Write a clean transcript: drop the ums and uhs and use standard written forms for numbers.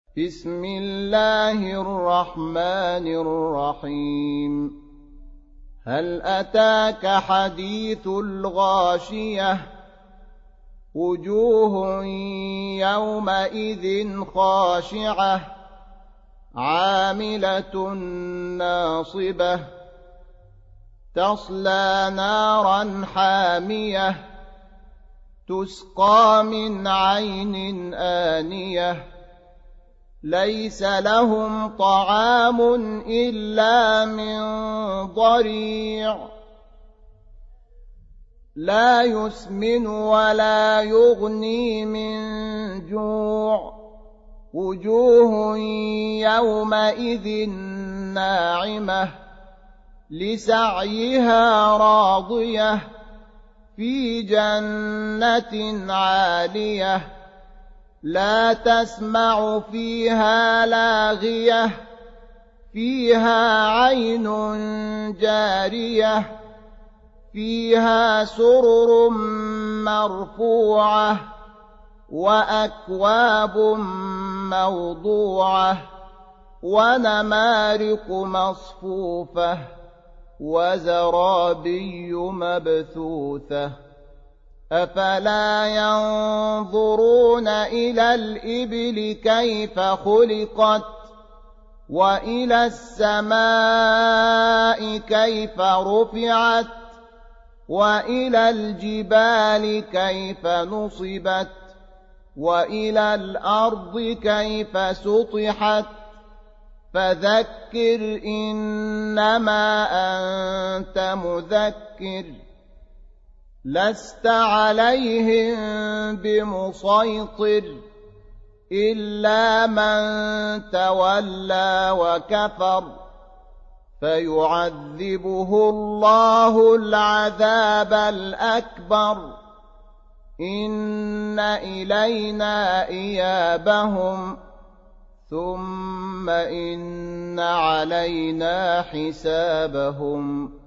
بسم الله الرحمن الرحيم هل أتاك حديث الغاشية وجوه يومئذ خاشعة عاملة ناصبة تصلى نارا حامية تسقى من عين آنية ليس لهم طعام إلا من ضريع لا يسمن ولا يغني من جوع وجوه يومئذ ناعمة لسعيها راضية في جنة عالية لا تسمع فيها لاغية فيها عين جارية فيها سرر مرفوعة وأكواب موضوعة ونمارق مصفوفة وزرابي مبثوثة أفلا ينظرون إلى الإبل كيف خلقت وإلى السماء كيف رفعت وإلى الجبال كيف نصبت وإلى الأرض كيف سطحت فذكر إنما أنت مذكر لست عليهم بمسيطر إلا من تولى وكفر فيعذبه الله العذاب الأكبر إن إلينا إيابهم ثم إن علينا حسابهم